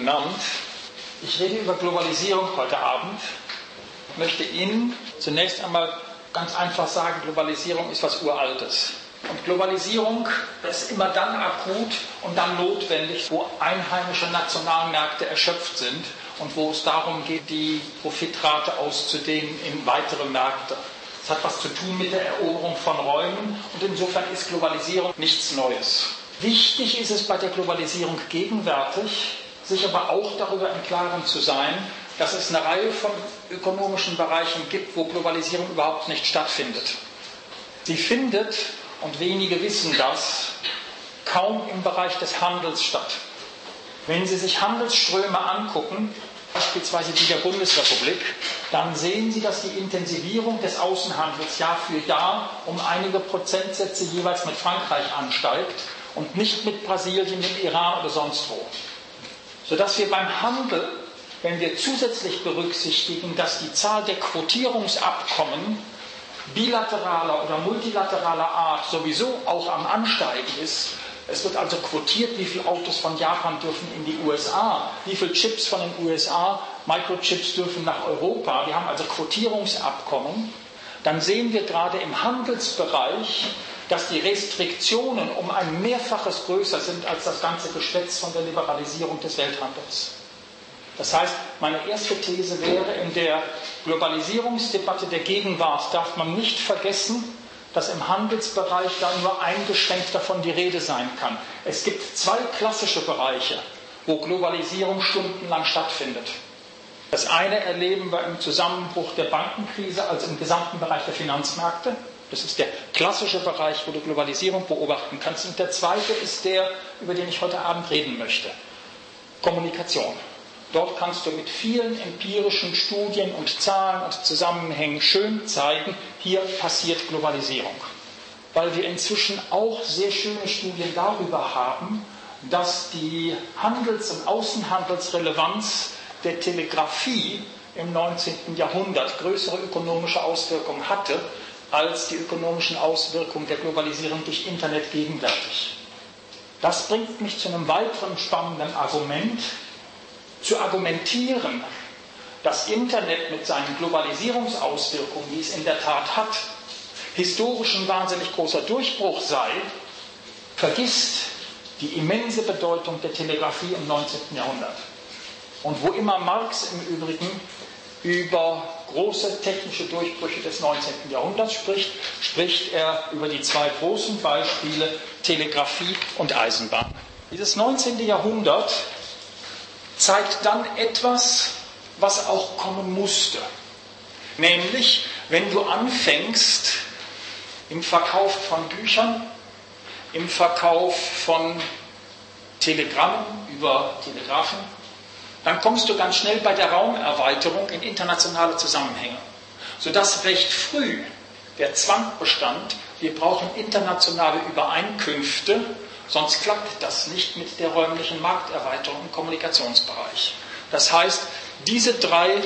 genannt. Ich rede über Globalisierung heute Abend. Ich möchte Ihnen zunächst einmal ganz einfach sagen, Globalisierung ist was Uraltes. Und Globalisierung ist immer dann akut und dann notwendig, wo einheimische Nationalmärkte erschöpft sind und wo es darum geht, die Profitrate auszudehnen in weitere Märkte. Das hat was zu tun mit der Eroberung von Räumen und insofern ist Globalisierung nichts Neues. Wichtig ist es bei der Globalisierung gegenwärtig, sich aber auch darüber im Klaren zu sein, dass es eine Reihe von ökonomischen Bereichen gibt, wo Globalisierung überhaupt nicht stattfindet. Sie findet, und wenige wissen das, kaum im Bereich des Handels statt. Wenn Sie sich Handelsströme angucken, beispielsweise die der Bundesrepublik, dann sehen Sie, dass die Intensivierung des Außenhandels Jahr für Jahr um einige Prozentsätze jeweils mit Frankreich ansteigt und nicht mit Brasilien, dem Iran oder sonst wo. Sodass wir beim Handel, wenn wir zusätzlich berücksichtigen, dass die Zahl der Quotierungsabkommen bilateraler oder multilateraler Art sowieso auch am Ansteigen ist. Es wird also quotiert, wie viele Autos von Japan dürfen in die USA, wie viele Chips von den USA, Microchips dürfen nach Europa. Wir haben also Quotierungsabkommen. Dann sehen wir gerade im Handelsbereich, dass die Restriktionen um ein Mehrfaches größer sind als das ganze Geschwätz von der Liberalisierung des Welthandels. Das heißt, meine erste These wäre, in der Globalisierungsdebatte der Gegenwart darf man nicht vergessen, dass im Handelsbereich da nur eingeschränkt davon die Rede sein kann. Es gibt zwei klassische Bereiche, wo Globalisierung stundenlang stattfindet. Das eine erleben wir im Zusammenbruch der Bankenkrise, also im gesamten Bereich der Finanzmärkte. Das ist der klassische Bereich, wo du Globalisierung beobachten kannst. Und der zweite ist der, über den ich heute Abend reden möchte. Kommunikation. Dort kannst du mit vielen empirischen Studien und Zahlen und Zusammenhängen schön zeigen, hier passiert Globalisierung. Weil wir inzwischen auch sehr schöne Studien darüber haben, dass die Handels- und Außenhandelsrelevanz der Telegrafie im 19. Jahrhundert größere ökonomische Auswirkungen hatte, als die ökonomischen Auswirkungen der Globalisierung durch Internet gegenwärtig. Das bringt mich zu einem weiteren spannenden Argument, zu argumentieren, dass Internet mit seinen Globalisierungsauswirkungen, die es in der Tat hat, historisch ein wahnsinnig großer Durchbruch sei, vergisst die immense Bedeutung der Telegrafie im 19. Jahrhundert. Und wo immer Marx im Übrigen über große technische Durchbrüche des 19. Jahrhunderts spricht, spricht er über die zwei großen Beispiele Telegrafie und Eisenbahn. Dieses 19. Jahrhundert zeigt dann etwas, was auch kommen musste. Nämlich, wenn du anfängst im Verkauf von Büchern, im Verkauf von Telegrammen über Telegrafen, dann kommst du ganz schnell bei der Raumerweiterung in internationale Zusammenhänge. Sodass recht früh der Zwang bestand, wir brauchen internationale Übereinkünfte, sonst klappt das nicht mit der räumlichen Markterweiterung im Kommunikationsbereich. Das heißt, diese drei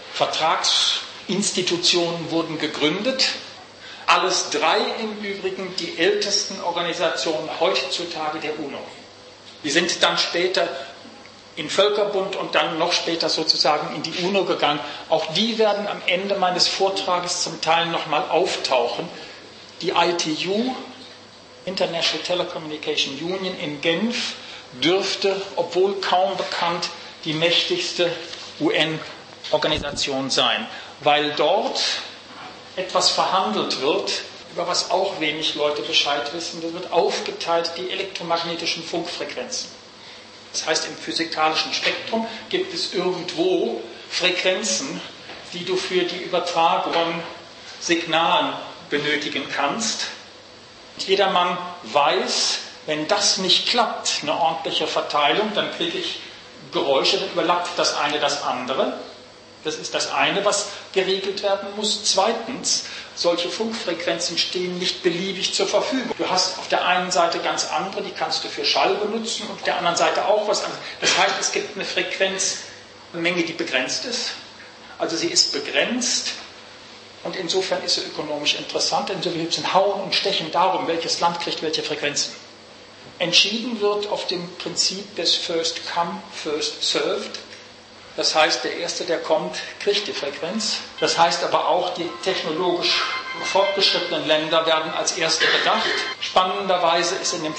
Vertragsinstitutionen wurden gegründet. Alles drei im Übrigen die ältesten Organisationen heutzutage der UNO. Die sind dann später in Völkerbund und dann noch später sozusagen in die UNO gegangen. Auch die werden am Ende meines Vortrages zum Teil nochmal auftauchen. Die ITU, International Telecommunication Union in Genf, dürfte, obwohl kaum bekannt, die mächtigste UN-Organisation sein, weil dort etwas verhandelt wird, über was auch wenig Leute Bescheid wissen. Da wird aufgeteilt die elektromagnetischen Funkfrequenzen. Das heißt, im physikalischen Spektrum gibt es irgendwo Frequenzen, die du für die Übertragung von Signalen benötigen kannst. Jedermann weiß, wenn das nicht klappt, eine ordentliche Verteilung, dann kriege ich Geräusche, dann überlappt das eine das andere. Das ist das eine, was geregelt werden muss. Zweitens, solche Funkfrequenzen stehen nicht beliebig zur Verfügung. Du hast auf der einen Seite ganz andere, die kannst du für Schall benutzen und auf der anderen Seite auch was anderes. Das heißt, es gibt eine Frequenzmenge, die begrenzt ist. Also sie ist begrenzt. Und insofern ist sie ökonomisch interessant, insofern gibt es ein Hauen und Stechen darum, welches Land kriegt welche Frequenzen. entschieden wird auf dem Prinzip des First Come, First Served. Das heißt, der Erste, der kommt, kriegt die Frequenz. Das heißt aber auch, die technologisch fortgeschrittenen Länder werden als Erste bedacht. Spannenderweise ist in dem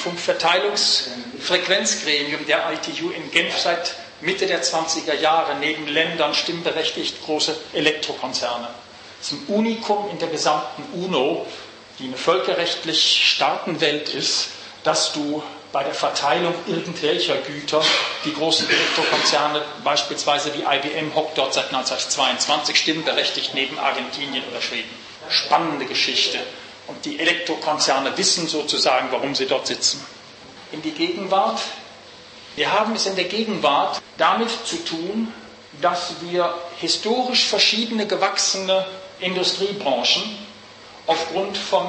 Funkverteilungsfrequenzgremium der ITU in Genf seit Mitte der 20er Jahre neben Ländern stimmberechtigt große Elektrokonzerne. Das ist ein Unikum in der gesamten UNO, die eine völkerrechtlich Staatenwelt ist, dass du bei der Verteilung irgendwelcher Güter die großen Elektrokonzerne, beispielsweise die IBM, hockt dort seit 1922 stimmberechtigt neben Argentinien oder Schweden. Spannende Geschichte. Und die Elektrokonzerne wissen sozusagen, warum sie dort sitzen. In die Gegenwart. Wir haben es in der Gegenwart damit zu tun, dass wir historisch verschiedene gewachsene Industriebranchen aufgrund von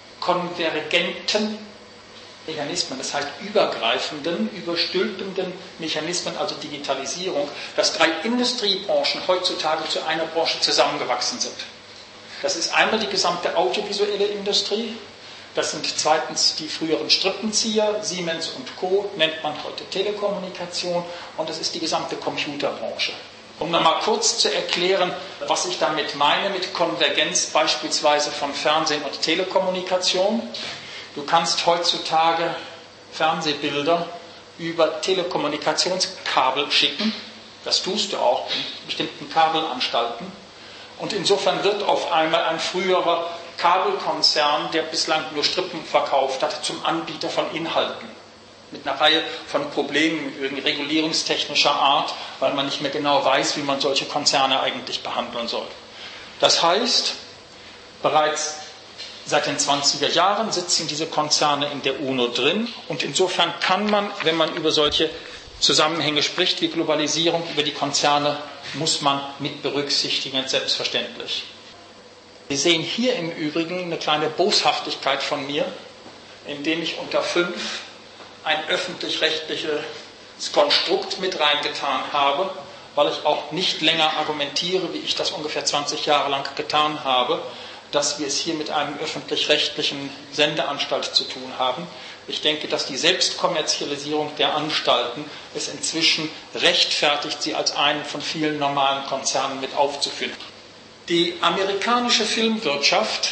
konvergenten Mechanismen, das heißt übergreifenden, überstülpenden Mechanismen, also Digitalisierung, dass 3 Industriebranchen heutzutage zu einer Branche zusammengewachsen sind. Das ist einmal die gesamte audiovisuelle Industrie, das sind zweitens die früheren Strippenzieher, Siemens und Co., nennt man heute Telekommunikation, und das ist die gesamte Computerbranche. Um nochmal kurz zu erklären, was ich damit meine mit Konvergenz beispielsweise von Fernsehen und Telekommunikation. Du kannst heutzutage Fernsehbilder über Telekommunikationskabel schicken. Das tust du auch in bestimmten Kabelanstalten. Und insofern wird auf einmal ein früherer Kabelkonzern, der bislang nur Strippen verkauft hat, zum Anbieter von Inhalten. Mit einer Reihe von Problemen regulierungstechnischer Art, weil man nicht mehr genau weiß, wie man solche Konzerne eigentlich behandeln soll. Das heißt, bereits seit den 20er Jahren sitzen diese Konzerne in der UNO drin, und insofern kann man, wenn man über solche Zusammenhänge spricht wie Globalisierung, über die Konzerne muss man mit berücksichtigen, selbstverständlich. Sie sehen hier im Übrigen eine kleine Boshaftigkeit von mir, indem ich unter 5 ein öffentlich-rechtliches Konstrukt mit reingetan habe, weil ich auch nicht länger argumentiere, wie ich das ungefähr 20 Jahre lang getan habe, dass wir es hier mit einem öffentlich-rechtlichen Sendeanstalt zu tun haben. Ich denke, dass die Selbstkommerzialisierung der Anstalten es inzwischen rechtfertigt, sie als einen von vielen normalen Konzernen mit aufzuführen. Die amerikanische Filmwirtschaft,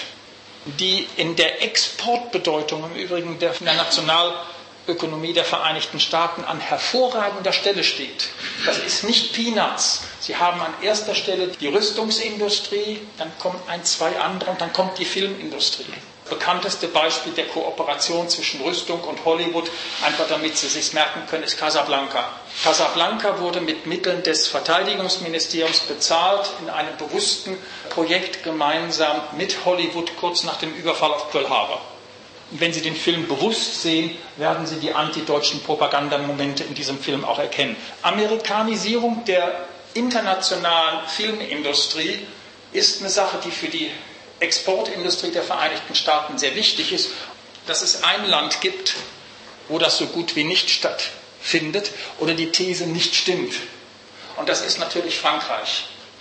die in der Exportbedeutung im Übrigen der Nationalökonomie der Vereinigten Staaten an hervorragender Stelle steht. Das ist nicht Peanuts. Sie haben an erster Stelle die Rüstungsindustrie, dann kommen 1, 2 andere und dann kommt die Filmindustrie. Das bekannteste Beispiel der Kooperation zwischen Rüstung und Hollywood, einfach damit Sie sich merken können, ist Casablanca. Casablanca wurde mit Mitteln des Verteidigungsministeriums bezahlt in einem bewussten Projekt gemeinsam mit Hollywood kurz nach dem Überfall auf Pearl Harbor. Und wenn Sie den Film bewusst sehen, werden Sie die antideutschen Propagandamomente in diesem Film auch erkennen. Amerikanisierung der internationalen Filmindustrie ist eine Sache, die für die Exportindustrie der Vereinigten Staaten sehr wichtig ist. Dass es ein Land gibt, wo das so gut wie nicht stattfindet oder die These nicht stimmt. Und das ist natürlich Frankreich.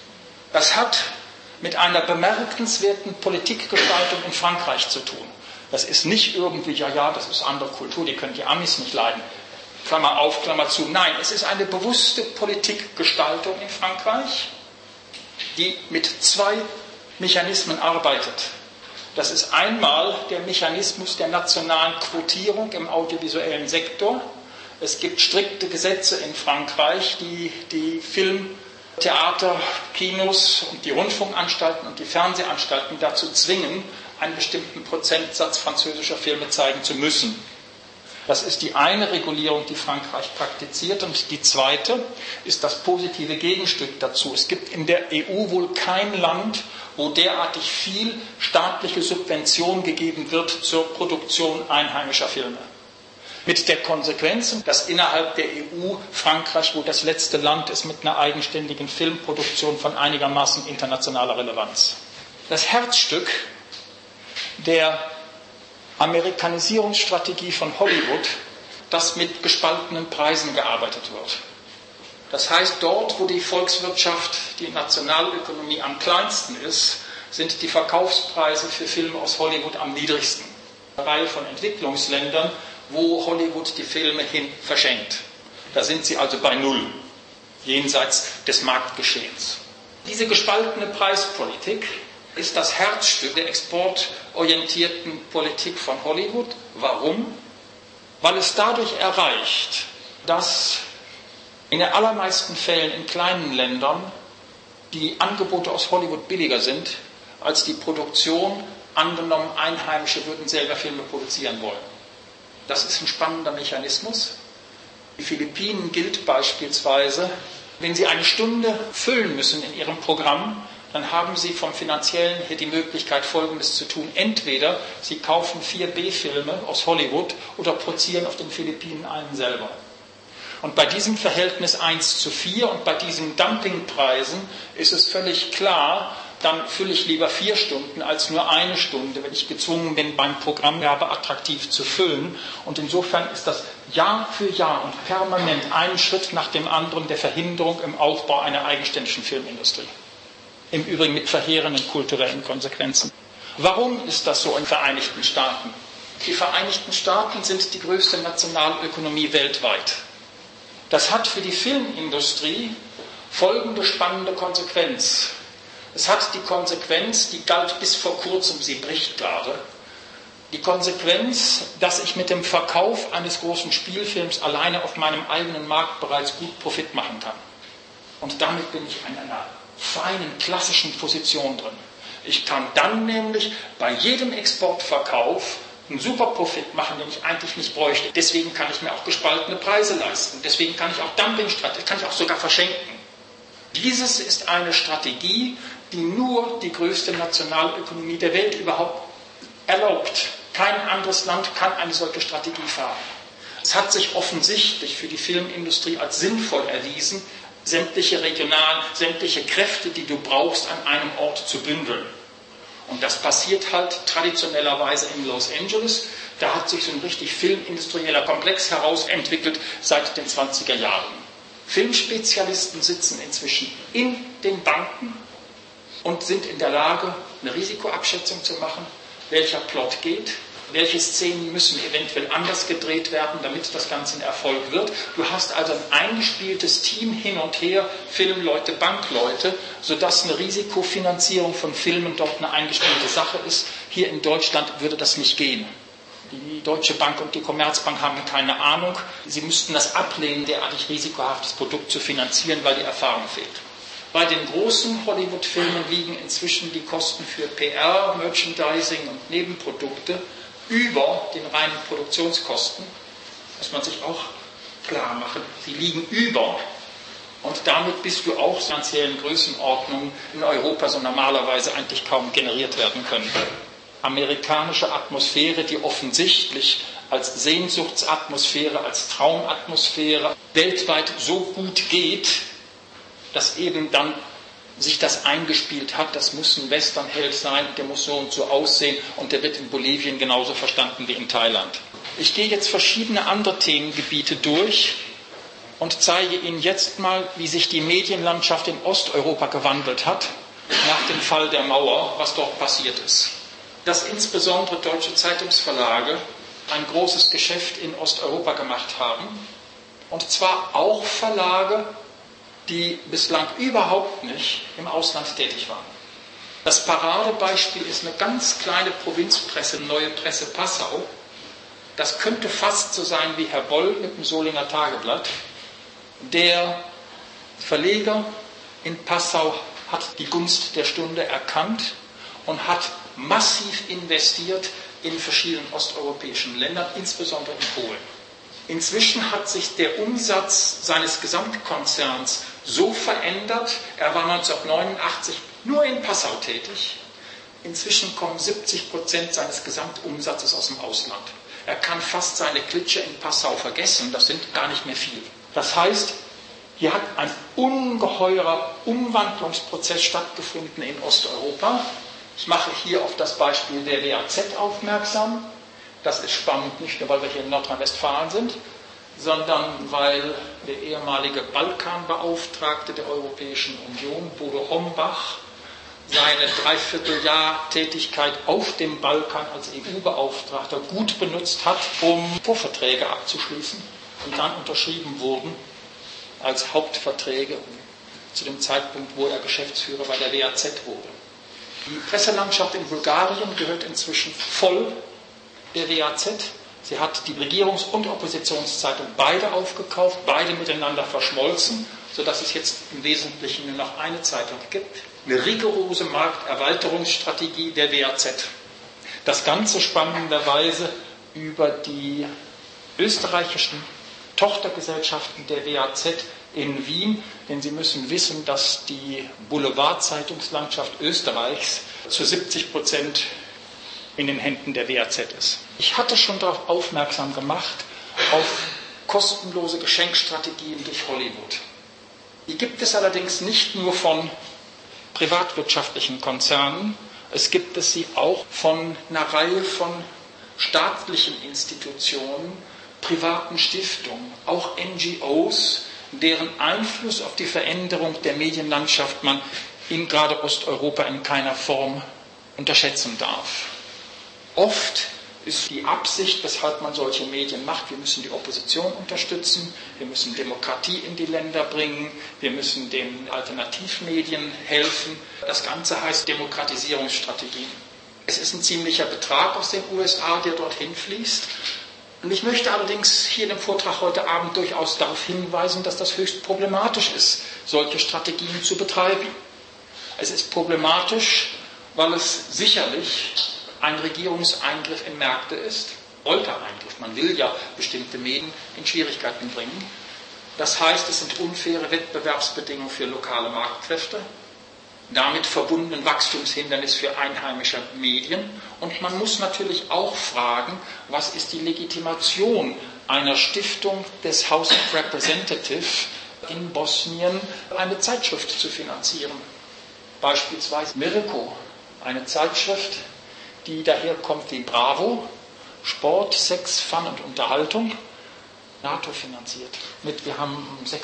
Das hat mit einer bemerkenswerten Politikgestaltung in Frankreich zu tun. Das ist nicht irgendwie, ja, das ist andere Kultur, die können die Amis nicht leiden. Klammer auf, Klammer zu. Nein, es ist eine bewusste Politikgestaltung in Frankreich, die mit 2 Mechanismen arbeitet. Das ist einmal der Mechanismus der nationalen Quotierung im audiovisuellen Sektor. Es gibt strikte Gesetze in Frankreich, die die Film-, Theater-, Kinos und die Rundfunkanstalten und die Fernsehanstalten dazu zwingen, einen bestimmten Prozentsatz französischer Filme zeigen zu müssen. Das ist die eine Regulierung, die Frankreich praktiziert. Und die zweite ist das positive Gegenstück dazu. Es gibt in der EU wohl kein Land, wo derartig viel staatliche Subvention gegeben wird zur Produktion einheimischer Filme. Mit der Konsequenz, dass innerhalb der EU Frankreich wohl das letzte Land ist mit einer eigenständigen Filmproduktion von einigermaßen internationaler Relevanz. Das Herzstück der Amerikanisierungsstrategie von Hollywood, dass mit gespaltenen Preisen gearbeitet wird. Das heißt, dort, wo die Volkswirtschaft, die Nationalökonomie am kleinsten ist, sind die Verkaufspreise für Filme aus Hollywood am niedrigsten. Eine Reihe von Entwicklungsländern, wo Hollywood die Filme hin verschenkt. Da sind sie also bei Null, jenseits des Marktgeschehens. Diese gespaltene Preispolitik ist das Herzstück der exportorientierten Politik von Hollywood. Warum? Weil es dadurch erreicht, dass in den allermeisten Fällen in kleinen Ländern die Angebote aus Hollywood billiger sind als die Produktion. Angenommen, Einheimische würden selber Filme produzieren wollen. Das ist ein spannender Mechanismus. Die Philippinen gilt beispielsweise, wenn sie eine Stunde füllen müssen in ihrem Programm, dann haben sie vom Finanziellen her die Möglichkeit, Folgendes zu tun. Entweder sie kaufen 4 B-Filme aus Hollywood oder produzieren auf den Philippinen einen selber. Und bei diesem Verhältnis 1:4 und bei diesen Dumpingpreisen ist es völlig klar, dann fülle ich lieber 4 Stunden als nur 1 Stunde, wenn ich gezwungen bin, mein Programm attraktiv zu füllen. Und insofern ist das Jahr für Jahr und permanent ein Schritt nach dem anderen der Verhinderung im Aufbau einer eigenständigen Filmindustrie. Im Übrigen mit verheerenden kulturellen Konsequenzen. Warum ist das so in den Vereinigten Staaten? Die Vereinigten Staaten sind die größte Nationalökonomie weltweit. Das hat für die Filmindustrie folgende spannende Konsequenz. Es hat die Konsequenz, die galt bis vor kurzem, sie bricht gerade, die Konsequenz, dass ich mit dem Verkauf eines großen Spielfilms alleine auf meinem eigenen Markt bereits gut Profit machen kann. Und damit bin ich in einer feinen, klassischen Position drin. Ich kann dann nämlich bei jedem Exportverkauf einen super Profit machen, den ich eigentlich nicht bräuchte. Deswegen kann ich mir auch gespaltene Preise leisten. Deswegen kann ich auch Dumpingstrategien, kann ich auch sogar verschenken. Dieses ist eine Strategie, die nur die größte Nationalökonomie der Welt überhaupt erlaubt. Kein anderes Land kann eine solche Strategie fahren. Es hat sich offensichtlich für die Filmindustrie als sinnvoll erwiesen, sämtliche Kräfte, die du brauchst, an einem Ort zu bündeln. Und das passiert halt traditionellerweise in Los Angeles. Da hat sich so ein richtig filmindustrieller Komplex herausentwickelt seit den 20er Jahren. Filmspezialisten sitzen inzwischen in den Banken und sind in der Lage, eine Risikoabschätzung zu machen, welcher Plot geht, welche Szenen müssen eventuell anders gedreht werden, damit das Ganze ein Erfolg wird. Du hast also ein eingespieltes Team hin und her, Filmleute, Bankleute, sodass eine Risikofinanzierung von Filmen dort eine eingespielte Sache ist. Hier in Deutschland würde das nicht gehen. Die Deutsche Bank und die Commerzbank haben keine Ahnung. Sie müssten das ablehnen, derartig risikohaftes Produkt zu finanzieren, weil die Erfahrung fehlt. Bei den großen Hollywood-Filmen liegen inzwischen die Kosten für PR, Merchandising und Nebenprodukte über den reinen Produktionskosten. Muss man sich auch klar machen. Sie liegen über. Und damit bist du auch finanziellen Größenordnungen in Europa so normalerweise eigentlich kaum generiert werden können. Amerikanische Atmosphäre, die offensichtlich als Sehnsuchtsatmosphäre, als Traumatmosphäre weltweit so gut geht, dass eben dann sich das eingespielt hat, das muss ein Westernheld sein, der muss so und so aussehen und der wird in Bolivien genauso verstanden wie in Thailand. Ich gehe jetzt verschiedene andere Themengebiete durch und zeige Ihnen jetzt mal, wie sich die Medienlandschaft in Osteuropa gewandelt hat, nach dem Fall der Mauer, was dort passiert ist. Dass insbesondere deutsche Zeitungsverlage ein großes Geschäft in Osteuropa gemacht haben, und zwar auch Verlage, die bislang überhaupt nicht im Ausland tätig waren. Das Paradebeispiel ist eine ganz kleine Provinzpresse, Neue Presse Passau. Das könnte fast so sein wie Herr Boll mit dem Solinger Tageblatt. Der Verleger in Passau hat die Gunst der Stunde erkannt und hat massiv investiert in verschiedenen osteuropäischen Ländern, insbesondere in Polen. Inzwischen hat sich der Umsatz seines Gesamtkonzerns so verändert, er war 1989 nur in Passau tätig, inzwischen kommen 70% seines Gesamtumsatzes aus dem Ausland. Er kann fast seine Klitsche in Passau vergessen, das sind gar nicht mehr viel. Das heißt, hier hat ein ungeheurer Umwandlungsprozess stattgefunden in Osteuropa. Ich mache hier auf das Beispiel der WAZ aufmerksam. Das ist spannend, nicht nur, weil wir hier in Nordrhein-Westfalen sind, sondern weil der ehemalige Balkanbeauftragte der Europäischen Union, Bodo Hombach, seine Dreivierteljahr-Tätigkeit auf dem Balkan als EU-Beauftragter gut benutzt hat, um Vorverträge abzuschließen, die dann unterschrieben wurden als Hauptverträge zu dem Zeitpunkt, wo er Geschäftsführer bei der WAZ wurde. Die Presselandschaft in Bulgarien gehört inzwischen voll der WAZ. Sie hat die Regierungs- und Oppositionszeitung beide aufgekauft, beide miteinander verschmolzen, sodass es jetzt im Wesentlichen nur noch eine Zeitung gibt. Eine rigorose Markterweiterungsstrategie der WAZ. Das Ganze spannenderweise über die österreichischen Tochtergesellschaften der WAZ in Wien, denn Sie müssen wissen, dass die Boulevardzeitungslandschaft Österreichs zu 70% in den Händen der WAZ ist. Ich hatte schon darauf aufmerksam gemacht, auf kostenlose Geschenkstrategien durch Hollywood. Die gibt es allerdings nicht nur von privatwirtschaftlichen Konzernen, es gibt es sie auch von einer Reihe von staatlichen Institutionen, privaten Stiftungen, auch NGOs, deren Einfluss auf die Veränderung der Medienlandschaft man in gerade Osteuropa in keiner Form unterschätzen darf. Oft ist die Absicht, weshalb man solche Medien macht, wir müssen die Opposition unterstützen, wir müssen Demokratie in die Länder bringen, wir müssen den Alternativmedien helfen. Das Ganze heißt Demokratisierungsstrategien. Es ist ein ziemlicher Betrag aus den USA, der dorthin fließt. Und ich möchte allerdings hier in dem Vortrag heute Abend durchaus darauf hinweisen, dass das höchst problematisch ist, solche Strategien zu betreiben. Es ist problematisch, weil es sicherlich ein Regierungseingriff in Märkte ist, Eingriff. Man will ja bestimmte Medien in Schwierigkeiten bringen. Das heißt, es sind unfaire Wettbewerbsbedingungen für lokale Marktkräfte, damit verbunden Wachstumshindernis für einheimische Medien. Und man muss natürlich auch fragen, was ist die Legitimation einer Stiftung des House of Representatives in Bosnien, eine Zeitschrift zu finanzieren. Beispielsweise Mirko, eine Zeitschrift, die daherkommt wie Bravo, Sport, Sex, Fun und Unterhaltung, NATO finanziert. Wir haben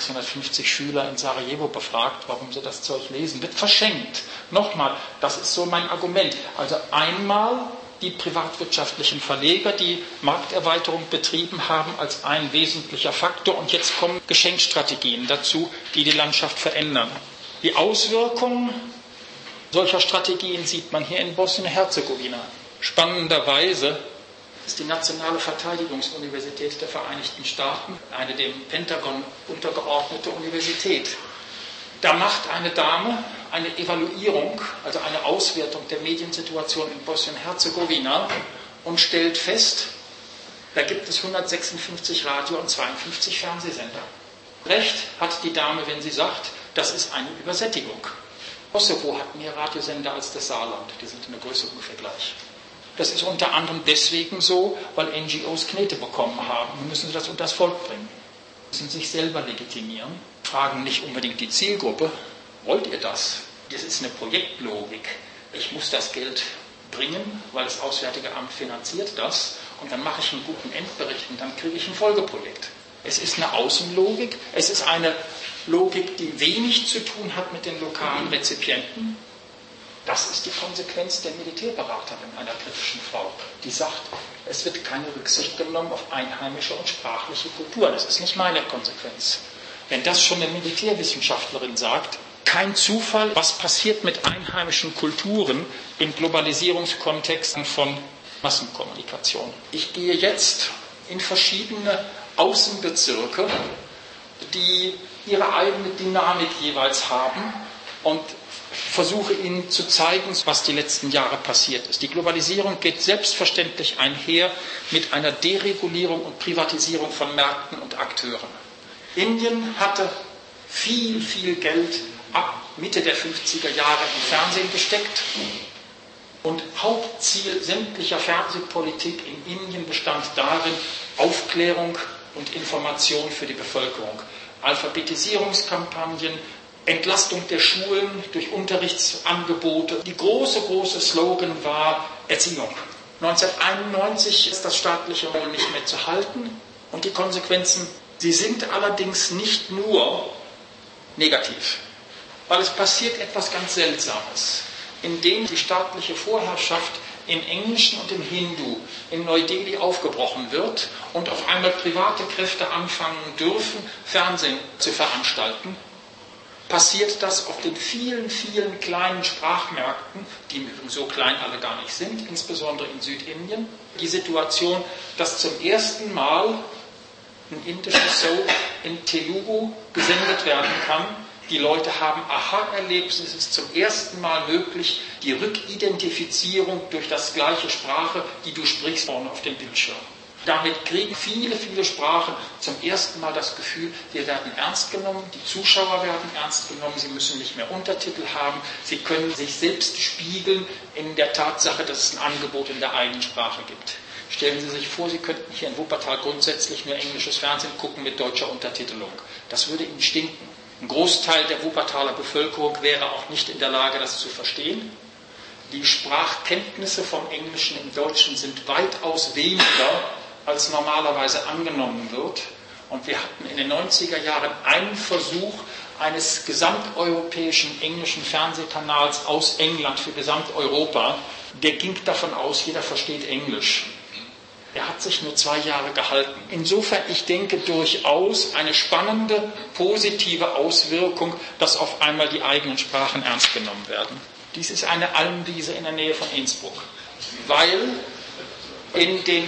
650 Schüler in Sarajevo befragt, warum sie das Zeug lesen. Wird verschenkt. Nochmal, das ist so mein Argument. Also einmal die privatwirtschaftlichen Verleger, die Markterweiterung betrieben haben als ein wesentlicher Faktor, und jetzt kommen Geschenkstrategien dazu, die die Landschaft verändern. Die Auswirkungen solcher Strategien sieht man hier in Bosnien-Herzegowina. Spannenderweise ist die Nationale Verteidigungsuniversität der Vereinigten Staaten eine dem Pentagon untergeordnete Universität. Da macht eine Dame eine Evaluierung, also eine Auswertung der Mediensituation in Bosnien-Herzegowina und stellt fest, da gibt es 156 Radio- und 52 Fernsehsender. Recht hat die Dame, wenn sie sagt, das ist eine Übersättigung. Kosovo hat mehr Radiosender als das Saarland, die sind in der Größe ungefähr gleich. Das ist unter anderem deswegen so, weil NGOs Knete bekommen haben. Nun müssen sie das unter das Volk bringen. Sie müssen sich selber legitimieren, fragen nicht unbedingt die Zielgruppe, wollt ihr das? Das ist eine Projektlogik. Ich muss das Geld bringen, weil das Auswärtige Amt finanziert das, und dann mache ich einen guten Endbericht und dann kriege ich ein Folgeprojekt. Es ist eine Außenlogik, es ist eine Logik, die wenig zu tun hat mit den lokalen Rezipienten. Das ist die Konsequenz der Militärberaterin, einer britischen Frau, die sagt, es wird keine Rücksicht genommen auf einheimische und sprachliche Kulturen. Das ist nicht meine Konsequenz. Wenn das schon eine Militärwissenschaftlerin sagt, kein Zufall, was passiert mit einheimischen Kulturen in Globalisierungskontexten von Massenkommunikation. Ich gehe jetzt in verschiedene Außenbezirke, die ihre eigene Dynamik jeweils haben, und versuche Ihnen zu zeigen, was die letzten Jahre passiert ist. Die Globalisierung geht selbstverständlich einher mit einer Deregulierung und Privatisierung von Märkten und Akteuren. Indien hatte viel, viel Geld ab Mitte der 50er Jahre im Fernsehen gesteckt, und Hauptziel sämtlicher Fernsehpolitik in Indien bestand darin, Aufklärung und Information für die Bevölkerung, Alphabetisierungskampagnen, Entlastung der Schulen durch Unterrichtsangebote. Die große Slogan war Erziehung. 1991 ist das staatliche Wohl nicht mehr zu halten, und die Konsequenzen, sie sind allerdings nicht nur negativ, weil es passiert etwas ganz Seltsames. in denen die staatliche Vorherrschaft im Englischen und im Hindu in Neu-Delhi aufgebrochen wird und auf einmal private Kräfte anfangen dürfen, Fernsehen zu veranstalten, passiert das auf den vielen, vielen kleinen Sprachmärkten, die im Übrigen so klein alle gar nicht sind, insbesondere in Südindien, die Situation, dass zum ersten Mal ein indisches Soap in Telugu gesendet werden kann. Die Leute haben Aha-Erlebnis, es ist zum ersten Mal möglich, die Rückidentifizierung durch das gleiche Sprache, die du sprichst, vorne auf dem Bildschirm. Damit kriegen viele, viele Sprachen zum ersten Mal das Gefühl, wir werden ernst genommen, die Zuschauer werden ernst genommen, sie müssen nicht mehr Untertitel haben, sie können sich selbst spiegeln in der Tatsache, dass es ein Angebot in der eigenen Sprache gibt. Stellen Sie sich vor, Sie könnten hier in Wuppertal grundsätzlich nur englisches Fernsehen gucken mit deutscher Untertitelung. Das würde Ihnen stinken. Ein Großteil der Wuppertaler Bevölkerung wäre auch nicht in der Lage, das zu verstehen. Die Sprachkenntnisse vom Englischen im Deutschen sind weitaus weniger, als normalerweise angenommen wird. Und wir hatten in den 90er Jahren einen Versuch eines gesamteuropäischen englischen Fernsehkanals aus England für Gesamteuropa. Der ging davon aus, jeder versteht Englisch. Er hat sich nur 2 Jahre gehalten. Insofern, ich denke durchaus eine spannende, positive Auswirkung, dass auf einmal die eigenen Sprachen ernst genommen werden. Dies ist eine Almwiese in der Nähe von Innsbruck, weil in den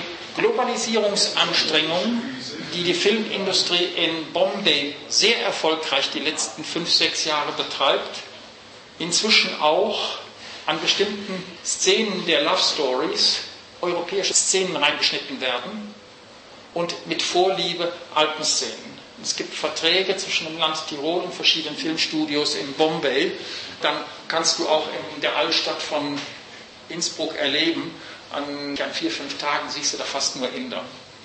Globalisierungsanstrengungen, die die Filmindustrie in Bombay sehr erfolgreich die letzten 5, 6 Jahre betreibt, inzwischen auch an bestimmten Szenen der Love Stories europäische Szenen reingeschnitten werden und mit Vorliebe Alpenszenen. Es gibt Verträge zwischen dem Land Tirol und verschiedenen Filmstudios in Bombay. Dann kannst du auch in der Altstadt von Innsbruck erleben, an 4, 5 Tagen siehst du da fast nur Inder.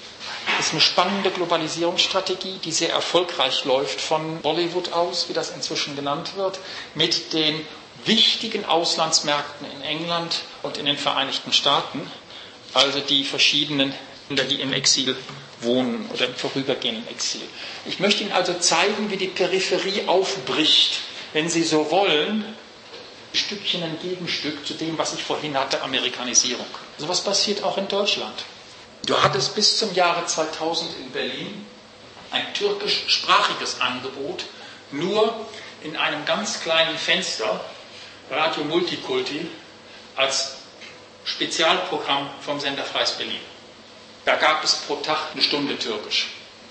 Das ist eine spannende Globalisierungsstrategie, die sehr erfolgreich läuft von Bollywood aus, wie das inzwischen genannt wird, mit den wichtigen Auslandsmärkten in England und in den Vereinigten Staaten, also die verschiedenen Länder, die im Exil wohnen oder im vorübergehenden Exil. Ich möchte Ihnen also zeigen, wie die Peripherie aufbricht, wenn Sie so wollen, Stückchen ein Gegenstück zu dem, was ich vorhin hatte, Amerikanisierung. So was passiert auch in Deutschland. Du hattest bis zum Jahre 2000 in Berlin ein türkischsprachiges Angebot, nur in einem ganz kleinen Fenster, Radio Multikulti, als Spezialprogramm vom Sender Freies Berlin. Da gab es pro Tag 1 Stunde Türkisch.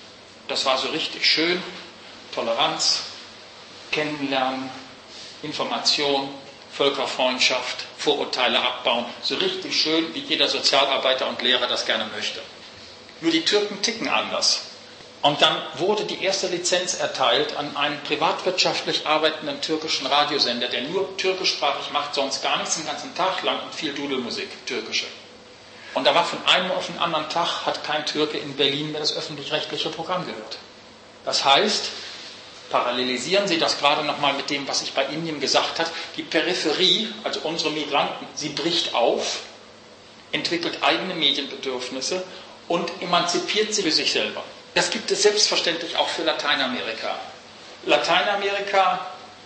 Das war so richtig schön. Toleranz, Kennenlernen, Information, Völkerfreundschaft, Vorurteile abbauen. So richtig schön, wie jeder Sozialarbeiter und Lehrer das gerne möchte. Nur die Türken ticken anders. Und dann wurde die erste Lizenz erteilt an einen privatwirtschaftlich arbeitenden türkischen Radiosender, der nur türkischsprachig macht, sonst gar nichts den ganzen Tag lang und viel Dudelmusik, türkische. Und da war von einem auf den anderen Tag, hat kein Türke in Berlin mehr das öffentlich-rechtliche Programm gehört. Das heißt, parallelisieren Sie das gerade nochmal mit dem, was ich bei Indien gesagt habe, die Peripherie, also unsere Migranten, sie bricht auf, entwickelt eigene Medienbedürfnisse und emanzipiert sich für sich selber. Das gibt es selbstverständlich auch für Lateinamerika. Lateinamerika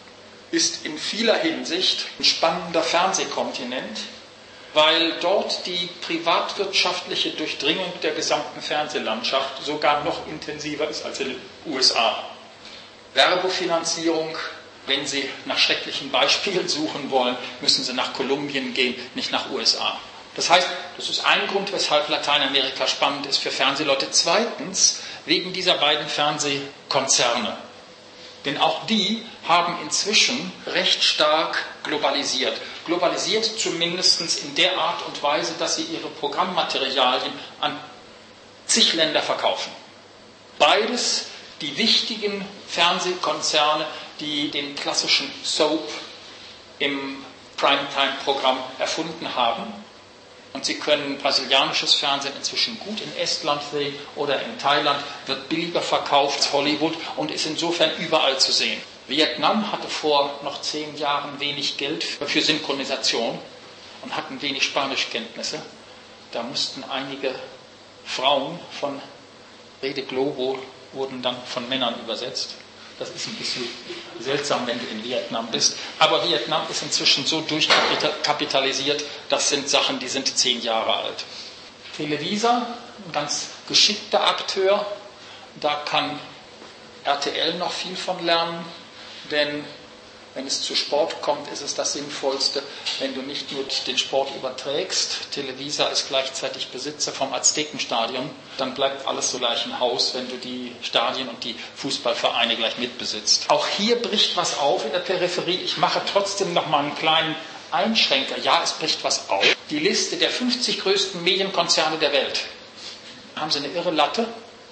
ist in vieler Hinsicht ein spannender Fernsehkontinent, weil dort die privatwirtschaftliche Durchdringung der gesamten Fernsehlandschaft sogar noch intensiver ist als in den USA. Werbefinanzierung, wenn Sie nach schrecklichen Beispielen suchen wollen, müssen Sie nach Kolumbien gehen, nicht nach USA. Das heißt, das ist ein Grund, weshalb Lateinamerika spannend ist für Fernsehleute. Zweitens, wegen dieser beiden Fernsehkonzerne. Denn auch die haben inzwischen recht stark globalisiert. Globalisiert zumindest in der Art und Weise, dass sie ihre Programmmaterialien an zig Länder verkaufen. Beides die wichtigen Fernsehkonzerne, die den klassischen Soap im Primetime-Programm erfunden haben. Und Sie können brasilianisches Fernsehen inzwischen gut in Estland sehen oder in Thailand, wird billiger verkauft als Hollywood und ist insofern überall zu sehen. Vietnam hatte vor noch 10 Jahren wenig Geld für Synchronisation und hatten wenig Spanischkenntnisse. Da mussten einige Frauen von Rede Globo wurden dann von Männern übersetzt. Das ist ein bisschen seltsam, wenn du in Vietnam bist. Aber Vietnam ist inzwischen so durchkapitalisiert, das sind Sachen, die sind 10 Jahre alt. Televisa, ein ganz geschickter Akteur, da kann RTL noch viel von lernen, denn wenn es zu Sport kommt, ist es das Sinnvollste, wenn du nicht nur den Sport überträgst. Televisa ist gleichzeitig Besitzer vom Aztekenstadion, dann bleibt alles so gleich im Haus, wenn du die Stadien und die Fußballvereine gleich mitbesitzt. Auch hier bricht was auf in der Peripherie. Ich mache trotzdem noch mal einen kleinen Einschränker. Ja, es bricht was auf. Die Liste der 50 größten Medienkonzerne der Welt. Haben sie eine irre Latte?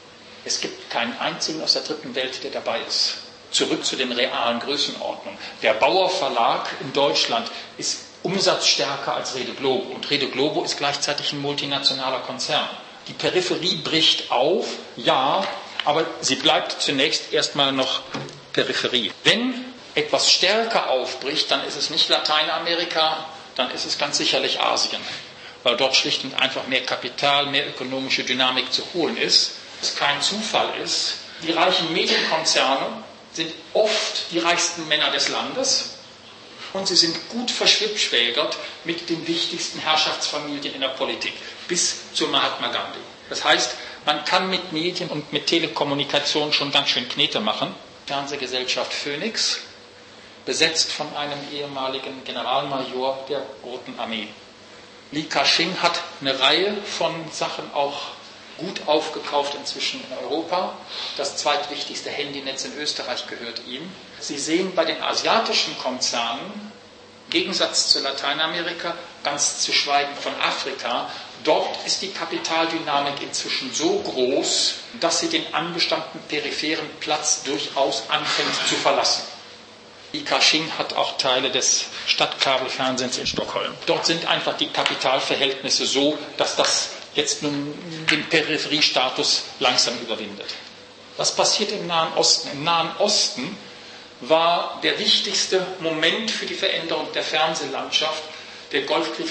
Es gibt keinen einzigen aus der dritten Welt, der dabei ist. Zurück zu den realen Größenordnungen. Der Bauer Verlag in Deutschland ist umsatzstärker als Rede Globo. Und Rede Globo ist gleichzeitig ein multinationaler Konzern. Die Peripherie bricht auf, ja, aber sie bleibt zunächst erstmal noch Peripherie. Wenn etwas stärker aufbricht, dann ist es nicht Lateinamerika, dann ist es ganz sicherlich Asien. Weil dort schlicht und einfach mehr Kapital, mehr ökonomische Dynamik zu holen ist. Es kein Zufall ist. Die reichen Medienkonzerne sind oft die reichsten Männer des Landes und sie sind gut verschwibschwägert mit den wichtigsten Herrschaftsfamilien in der Politik, bis zu Mahatma Gandhi. Das heißt, man kann mit Medien und mit Telekommunikation schon ganz schön Knete machen. Fernsehgesellschaft Phoenix, besetzt von einem ehemaligen Generalmajor der Roten Armee. Li Ka-shing hat eine Reihe von Sachen auch gut aufgekauft inzwischen in Europa. Das zweitwichtigste Handynetz in Österreich gehört ihm. Sie sehen bei den asiatischen Konzernen, im Gegensatz zu Lateinamerika, ganz zu schweigen von Afrika, dort ist die Kapitaldynamik inzwischen so groß, dass sie den angestammten peripheren Platz durchaus anfängt zu verlassen. Li Ka-shing hat auch Teile des Stadtkabelfernsehens in Stockholm. Dort sind einfach die Kapitalverhältnisse so, dass das jetzt nun den Peripheriestatus langsam überwindet. Was passiert im Nahen Osten? Im Nahen Osten war der wichtigste Moment für die Veränderung der Fernsehlandschaft der Golfkrieg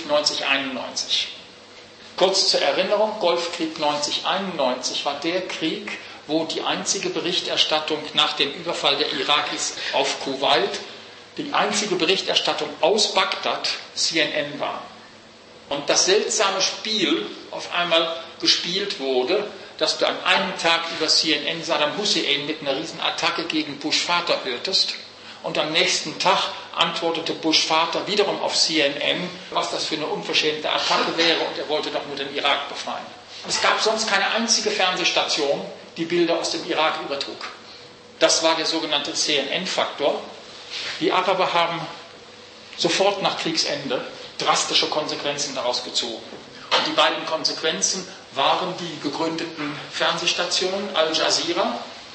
1991. Kurz zur Erinnerung, Golfkrieg 1991 war der Krieg, wo die einzige Berichterstattung nach dem Überfall der Irakis auf Kuwait, die einzige Berichterstattung aus Bagdad CNN war. Und das seltsame Spiel auf einmal gespielt wurde, dass du an einem Tag über CNN Saddam Hussein mit einer Riesenattacke gegen Bush Vater hörtest und am nächsten Tag antwortete Bush Vater wiederum auf CNN, was das für eine unverschämte Attacke wäre und er wollte doch nur den Irak befreien. Es gab sonst keine einzige Fernsehstation, die Bilder aus dem Irak übertrug. Das war der sogenannte CNN-Faktor. Die Araber haben sofort nach Kriegsende drastische Konsequenzen daraus gezogen. Und die beiden Konsequenzen waren die gegründeten Fernsehstationen Al Jazeera,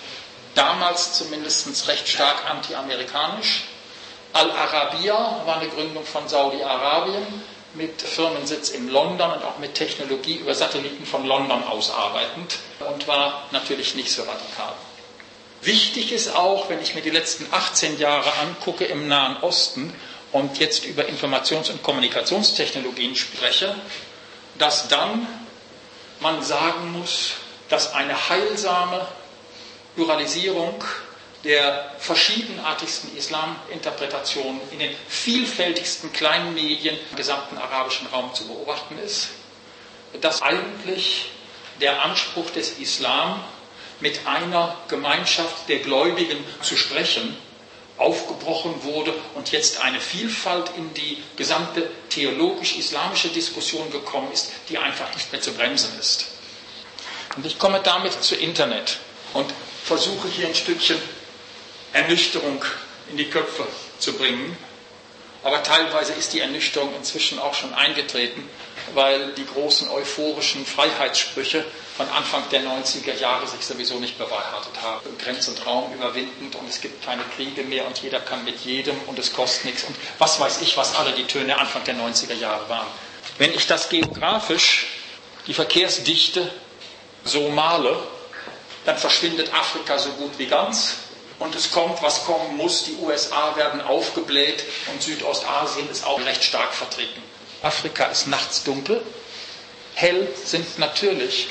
damals zumindest recht stark anti-amerikanisch. Al Arabiya war eine Gründung von Saudi-Arabien mit Firmensitz in London und auch mit Technologie über Satelliten von London aus arbeitend und war natürlich nicht so radikal. Wichtig ist auch, wenn ich mir die letzten 18 Jahre angucke im Nahen Osten, und jetzt über Informations- und Kommunikationstechnologien spreche, dass dann man sagen muss, dass eine heilsame Pluralisierung der verschiedenartigsten Islaminterpretationen in den vielfältigsten kleinen Medien im gesamten arabischen Raum zu beobachten ist, dass eigentlich der Anspruch des Islam, mit einer Gemeinschaft der Gläubigen zu sprechen, aufgebrochen wurde und jetzt eine Vielfalt in die gesamte theologisch-islamische Diskussion gekommen ist, die einfach nicht mehr zu bremsen ist. Und ich komme damit zu Internet und versuche hier ein Stückchen Ernüchterung in die Köpfe zu bringen. Aber teilweise ist die Ernüchterung inzwischen auch schon eingetreten, weil die großen euphorischen Freiheitssprüche von Anfang der 90er Jahre sich sowieso nicht bewahrheitet haben. Grenz und Raum überwindend und es gibt keine Kriege mehr und jeder kann mit jedem und es kostet nichts und was weiß ich, was alle die Töne Anfang der 90er Jahre waren. Wenn ich das geografisch, die Verkehrsdichte so male, dann verschwindet Afrika so gut wie ganz. Und es kommt, was kommen muss. Die USA werden aufgebläht und Südostasien ist auch recht stark vertreten. Afrika ist nachts dunkel. Hell sind natürlich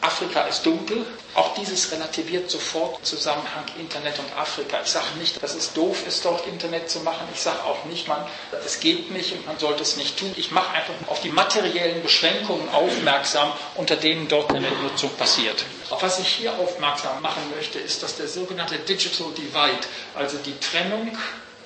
Afrika ist dunkel. Auch dieses relativiert sofort Zusammenhang Internet und Afrika. Ich sage nicht, dass es doof ist, dort Internet zu machen. Ich sage auch nicht, es geht nicht und man sollte es nicht tun. Ich mache einfach auf die materiellen Beschränkungen aufmerksam, unter denen dort eine Nutzung passiert. Auf was ich hier aufmerksam machen möchte, ist, dass der sogenannte Digital Divide, also die Trennung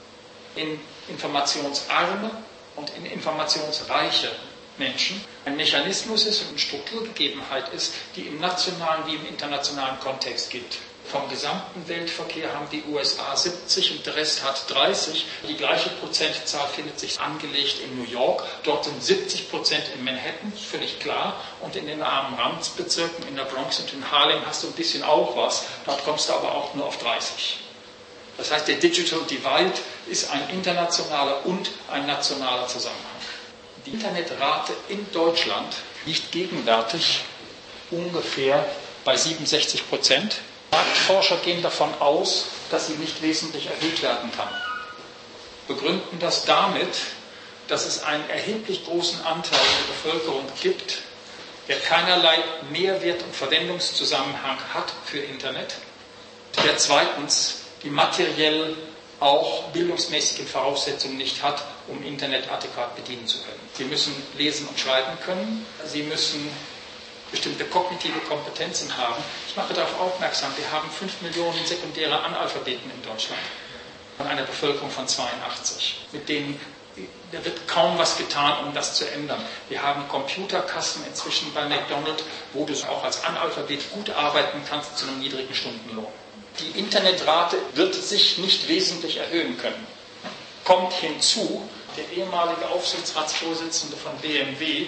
in informationsarme und in informationsreiche Menschen, ein Mechanismus ist und eine Strukturgegebenheit ist, die im nationalen wie im internationalen Kontext gibt. Vom gesamten Weltverkehr haben die USA 70 und der Rest hat 30. Die gleiche Prozentzahl findet sich angelegt in New York. Dort sind 70% in Manhattan, völlig klar. Und in den armen Randbezirken, in der Bronx und in Harlem hast du ein bisschen auch was. Dort kommst du aber auch nur auf 30. Das heißt, der Digital Divide ist ein internationaler und ein nationaler Zusammenhang. Die Internetrate in Deutschland liegt gegenwärtig ungefähr bei 67%. Marktforscher gehen davon aus, dass sie nicht wesentlich erhöht werden kann. Begründen das damit, dass es einen erheblich großen Anteil der Bevölkerung gibt, der keinerlei Mehrwert und Verwendungszusammenhang hat für Internet, der zweitens die materiell auch bildungsmäßigen Voraussetzungen nicht hat, um Internet adäquat bedienen zu können. Sie müssen lesen und schreiben können, sie müssen bestimmte kognitive Kompetenzen haben. Ich mache darauf aufmerksam, wir haben 5 Millionen sekundäre Analphabeten in Deutschland von einer Bevölkerung von 82. Mit denen da wird kaum was getan, um das zu ändern. Wir haben Computerkassen inzwischen bei McDonald's, wo du auch als Analphabet gut arbeiten kannst zu einem niedrigen Stundenlohn. Die Internetrate wird sich nicht wesentlich erhöhen können. Kommt hinzu, der ehemalige Aufsichtsratsvorsitzende von BMW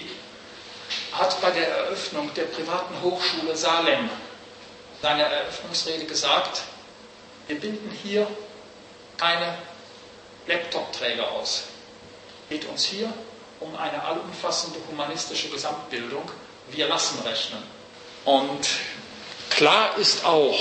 hat bei der Eröffnung der privaten Hochschule Salem seine Eröffnungsrede gesagt, wir bilden hier keine Laptop-Träger aus. Es geht uns hier um eine allumfassende humanistische Gesamtbildung. Wir lassen rechnen. Und klar ist auch,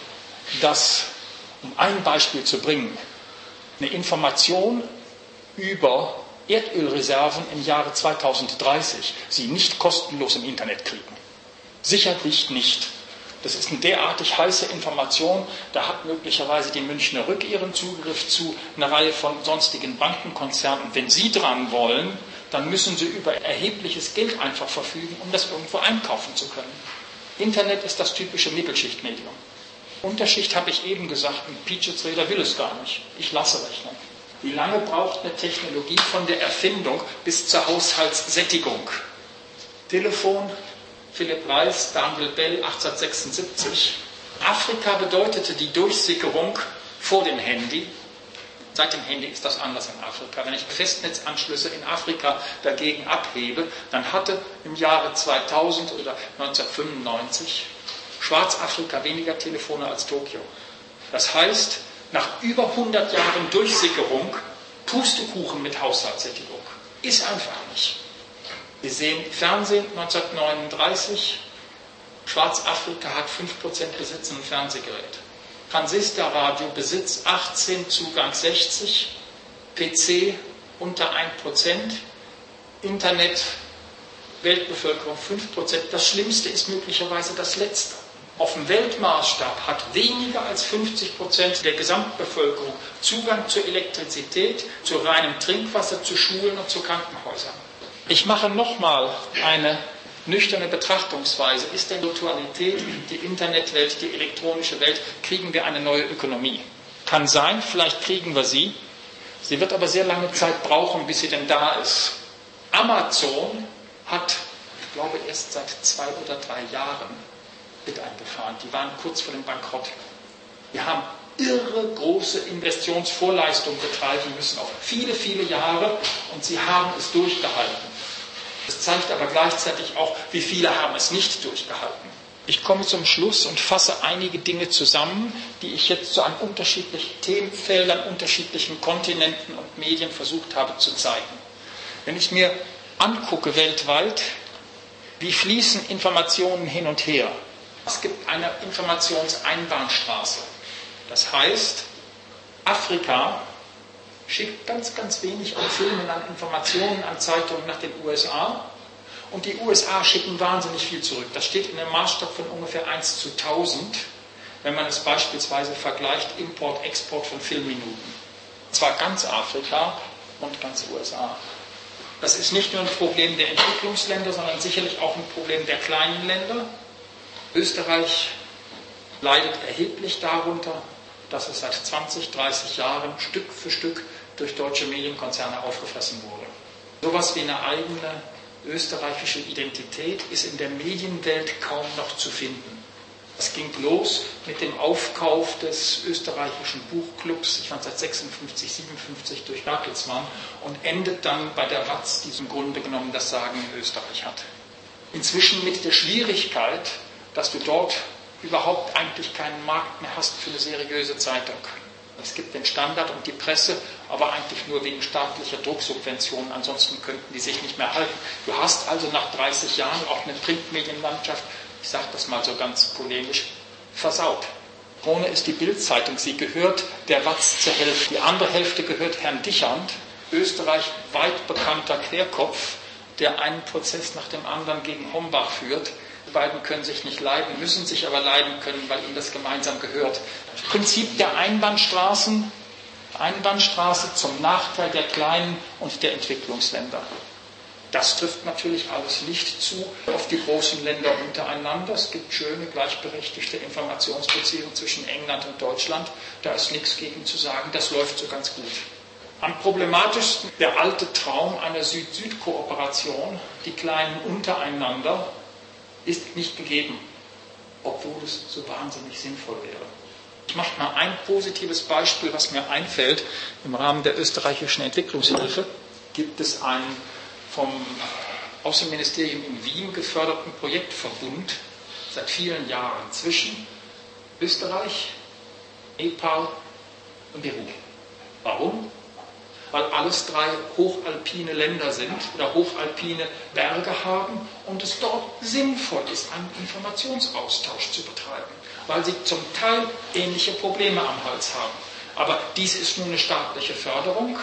dass, um ein Beispiel zu bringen, eine Information über Erdölreserven im Jahre 2030 Sie nicht kostenlos im Internet kriegen. Sicherlich nicht. Das ist eine derartig heiße Information, da hat möglicherweise die Münchner Rück ihren Zugriff zu einer Reihe von sonstigen Bankenkonzernen. Wenn Sie dran wollen, dann müssen Sie über erhebliches Geld einfach verfügen, um das irgendwo einkaufen zu können. Internet ist das typische Mittelschichtmedium. Unterschicht habe ich eben gesagt, ein Peaches-Räder will es gar nicht. Ich lasse rechnen. Wie lange braucht eine Technologie von der Erfindung bis zur Haushaltssättigung? Telefon, Philipp Reis, Daniel Bell, 1876. Afrika bedeutete die Durchsickerung vor dem Handy. Seit dem Handy ist das anders in Afrika. Wenn ich Festnetzanschlüsse in Afrika dagegen abhebe, dann hatte im Jahre 2000 oder 1995 Schwarzafrika weniger Telefone als Tokio. Das heißt, nach über 100 Jahren Durchsickerung, Pustekuchen mit Haushaltssättigung. Ist einfach nicht. Wir sehen Fernsehen 1939, Schwarzafrika hat 5% Besitz an einem Fernsehgerät. Transistorradio Besitz 18, Zugang 60, PC unter 1%, Internet, Weltbevölkerung 5%. Das Schlimmste ist möglicherweise das Letzte. Auf dem Weltmaßstab hat weniger als 50% der Gesamtbevölkerung Zugang zur Elektrizität, zu reinem Trinkwasser, zu Schulen und zu Krankenhäusern. Ich mache nochmal eine nüchterne Betrachtungsweise. Ist denn Virtualität, die Internetwelt, die elektronische Welt, kriegen wir eine neue Ökonomie? Kann sein, vielleicht kriegen wir sie. Sie wird aber sehr lange Zeit brauchen, bis sie denn da ist. Amazon hat, ich glaube, erst seit 2 oder 3 Jahren mit eingefahren. Die waren kurz vor dem Bankrott. Wir haben irre große Investitionsvorleistungen betreiben müssen, auf viele, viele Jahre, und sie haben es durchgehalten. Das zeigt aber gleichzeitig auch, wie viele haben es nicht durchgehalten. Ich komme zum Schluss und fasse einige Dinge zusammen, die ich jetzt so an unterschiedlichen Themenfeldern, unterschiedlichen Kontinenten und Medien versucht habe zu zeigen. Wenn ich mir angucke weltweit, wie fließen Informationen hin und her? Es gibt eine Informationseinbahnstraße. Das heißt, Afrika schickt ganz, ganz wenig an Filmen, an Informationen, an Zeitungen nach den USA Und die USA schicken wahnsinnig viel zurück. Das steht in einem Maßstab von ungefähr 1:1000, wenn man es beispielsweise vergleicht, Import, Export von Filmminuten. Und zwar ganz Afrika und ganz USA. Das ist nicht nur ein Problem der Entwicklungsländer, sondern sicherlich auch ein Problem der kleinen Länder. Österreich leidet erheblich darunter, dass es seit 20, 30 Jahren Stück für Stück durch deutsche Medienkonzerne aufgefressen wurde. Sowas wie eine eigene österreichische Identität ist in der Medienwelt kaum noch zu finden. Es ging los mit dem Aufkauf des österreichischen Buchclubs, ich fand seit 56, 57 durch Bertelsmann, und endet dann bei der WAZ, die im Grunde genommen das Sagen in Österreich hat. Inzwischen mit der Schwierigkeit, dass du dort überhaupt eigentlich keinen Markt mehr hast für eine seriöse Zeitung. Es gibt den Standard und die Presse, aber eigentlich nur wegen staatlicher Drucksubventionen, ansonsten könnten die sich nicht mehr halten. Du hast also nach 30 Jahren auch eine Printmedienlandschaft, ich sage das mal so ganz polemisch, versaut. Krone ist die Bild-Zeitung, sie gehört der WAZ zur Hälfte. Die andere Hälfte gehört Herrn Dichand, Österreich weit bekannter Querkopf, der einen Prozess nach dem anderen gegen Hombach führt. Die beiden können sich nicht leiden, müssen sich aber leiden können, weil ihnen das gemeinsam gehört. Das Prinzip der Einbahnstraße zum Nachteil der kleinen und der Entwicklungsländer. Das trifft natürlich alles nicht zu auf die großen Länder untereinander. Es gibt schöne, gleichberechtigte Informationsbeziehungen zwischen England und Deutschland. Da ist nichts gegen zu sagen, das läuft so ganz gut. Am problematischsten der alte Traum einer Süd-Süd-Kooperation, die Kleinen untereinander, ist nicht gegeben, obwohl es so wahnsinnig sinnvoll wäre. Ich mache mal ein positives Beispiel, was mir einfällt. Im Rahmen der österreichischen Entwicklungshilfe gibt es einen vom Außenministerium in Wien geförderten Projektverbund seit vielen Jahren zwischen Österreich, Nepal und Peru. Warum? Weil alles drei hochalpine Länder sind oder hochalpine Berge haben und es dort sinnvoll ist, einen Informationsaustausch zu betreiben, weil sie zum Teil ähnliche Probleme am Hals haben. Aber dies ist nur eine staatliche Förderung.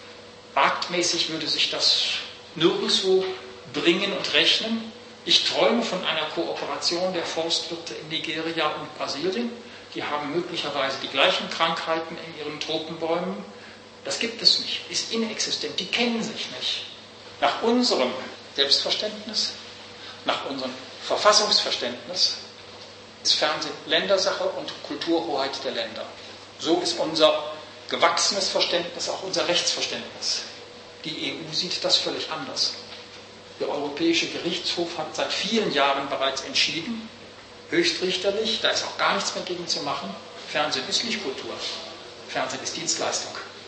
Marktmäßig würde sich das nirgendwo bringen und rechnen. Ich träume von einer Kooperation der Forstwirte in Nigeria und Brasilien. Die haben möglicherweise die gleichen Krankheiten in ihren Tropenbäumen. Das gibt es nicht, ist inexistent, die kennen sich nicht. Nach unserem Selbstverständnis, nach unserem Verfassungsverständnis ist Fernsehen Ländersache und Kulturhoheit der Länder. So ist unser gewachsenes Verständnis, auch unser Rechtsverständnis. Die EU sieht das völlig anders. Der Europäische Gerichtshof hat seit vielen Jahren bereits entschieden, höchstrichterlich, da ist auch gar nichts mehr gegen zu machen, Fernsehen ist nicht Kultur, Fernsehen ist Dienstleistung.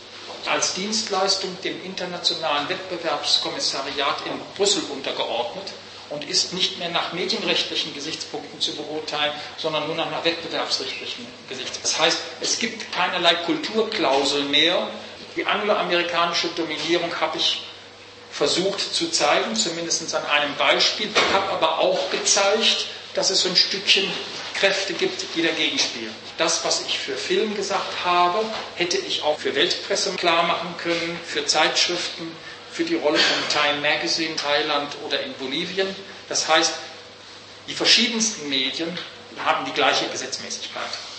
Als Dienstleistung dem internationalen Wettbewerbskommissariat in Brüssel untergeordnet und ist nicht mehr nach medienrechtlichen Gesichtspunkten zu beurteilen, sondern nur nach wettbewerbsrechtlichen Gesichtspunkten. Das heißt, es gibt keinerlei Kulturklausel mehr. Die angloamerikanische Dominierung habe ich versucht zu zeigen, zumindest an einem Beispiel, habe aber auch gezeigt, dass es so ein Stückchen Kräfte gibt, die dagegen spielen. Das, was ich für Film gesagt habe, hätte ich auch für Weltpresse klar machen können, für Zeitschriften, für die Rolle von Time Magazine, in Thailand oder in Bolivien. Das heißt, die verschiedensten Medien haben die gleiche Gesetzmäßigkeit.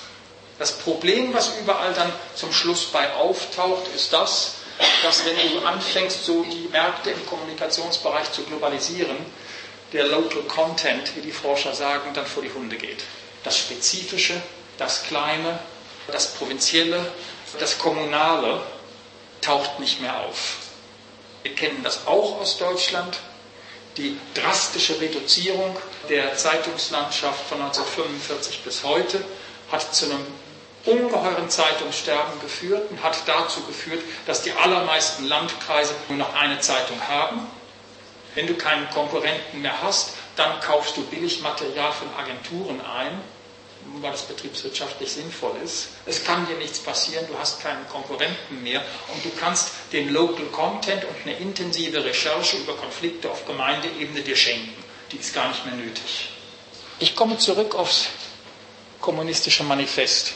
Das Problem, was überall dann zum Schluss bei auftaucht, ist das, dass wenn du anfängst, so die Märkte im Kommunikationsbereich zu globalisieren, der Local Content, wie die Forscher sagen, dann vor die Hunde geht. Das Spezifische, das Kleine, das Provinzielle, das Kommunale taucht nicht mehr auf. Wir kennen das auch aus Deutschland. Die drastische Reduzierung der Zeitungslandschaft von 1945 bis heute hat zu einem ungeheuren Zeitungssterben geführt und hat dazu geführt, dass die allermeisten Landkreise nur noch eine Zeitung haben. Wenn du keinen Konkurrenten mehr hast, dann kaufst du Billigmaterial von Agenturen ein, weil das betriebswirtschaftlich sinnvoll ist. Es kann dir nichts passieren, du hast keinen Konkurrenten mehr und du kannst den Local Content und eine intensive Recherche über Konflikte auf Gemeindeebene dir schenken. Die ist gar nicht mehr nötig. Ich komme zurück aufs kommunistische Manifest